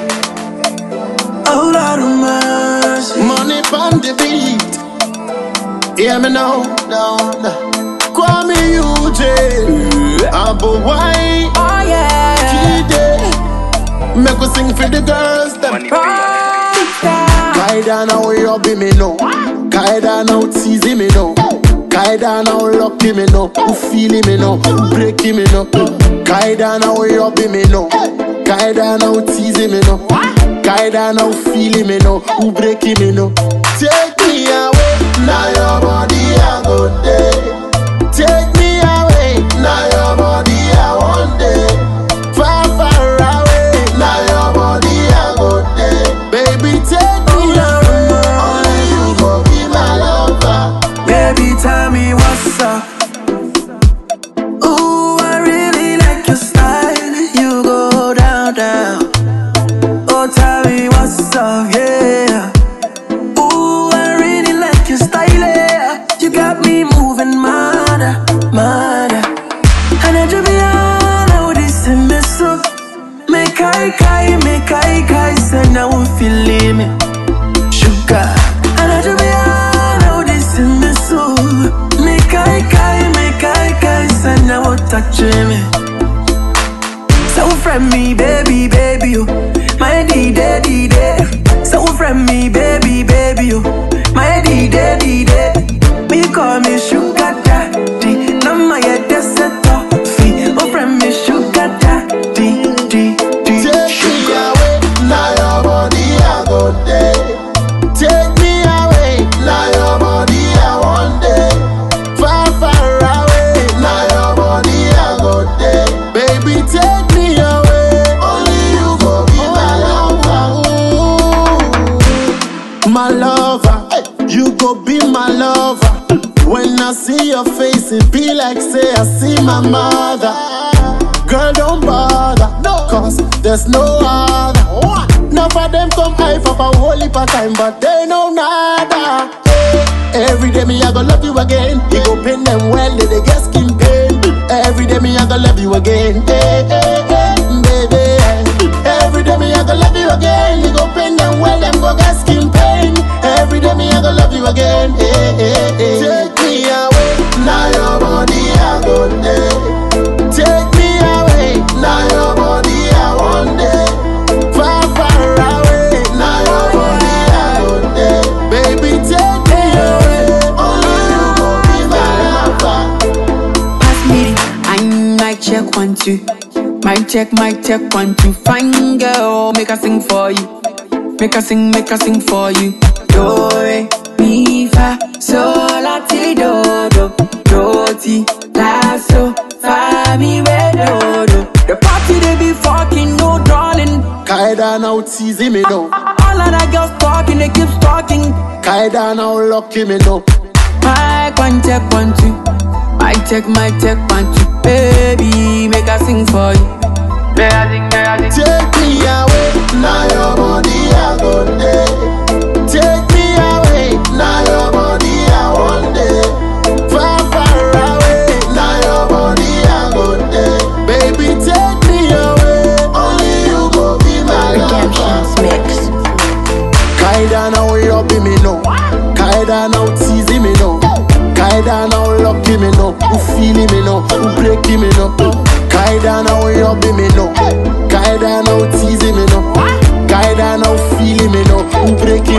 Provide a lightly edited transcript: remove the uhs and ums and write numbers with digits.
Oh Lord of mercy. Money on the beat. Hear me now, now, now. Call me UJ. Abo why? Oh yeah. Kide. Make us sing for the girls. Them. Kaida now you be me no. Kaida now teasing me no. Kaida now lucky me no. Who feeling me no. Who breaking me no. Kaida now you be me no. Kaida now teasing me no. Kaida now feeling me no. Who breaking me no. Take me away. Now your body I go there. Take me away. Now your body I want there. Far, far away. Now your body I go there. Baby, take me away. Only you go be my lover. Baby, tell me what's up. Ooh, I really like your style. You go down, down. Oh, tell me what's up, yeah. Ooh, I really like your style, yeah. You got me moving, mad, mad. And I just be on, I would listen me so. Make I kai, send I won't feel me. Sugar. And I just be on, I would listen me so. Make I kai, send I won't touch me. So friend me, baby, you. My D-day. So friend me, baby, you. My D-day. Me call me sugar daddy. Now my head is set off. Oh friend me sugar daddy. Take me away. Now your body I go there. Take me away. Now your body I want there. Far, far away. Now your body I go there. Baby, take me away. Only you go be my lover. Ooh. My lover. You go be my lover. When I see your face, it be like say I see my mother. Girl, don't bother, cause there's no other. None of them come high for a whole heap of time, but they know nada. Every day me I go love you again. You go pain them well, they get skin pain. Every day me I go love you again, baby. Every day me I go love you again. You go pain them well, them go get skin pain. Every day me I go love you again, Take me away, now your body I go there. Take me away, now your body I want there. Far, far away, now your body I go there. Baby, take me away, only you go be my lover. Pass me the mic check 1 2. Mic check 1 2. Fine girl, make her sing for you. Make her sing for you. Do re mi fa sol la ti do ti la so fa mi re do. The party they be fucking, no darling. Kaida now teasing me no. All of the girls talking, they keep talking. Kaida now lucky me no. Mic check 1 2. Mic check 1 2. Baby, make her sing for you. Make her sing. Take me away, now your body I go there. Take me away, now your body I want there. Far, far away, now your body I go there. Baby, take me away, only you go be my Redemption's lover. mix. Kaida now you be me no. Kaida now teasing me no. Kaida now lucky me no. Who feeling me no. Who breaking me no. Kaida now you be me no. Kaida now teasing me no. Kaida now feeling me no. Who breaking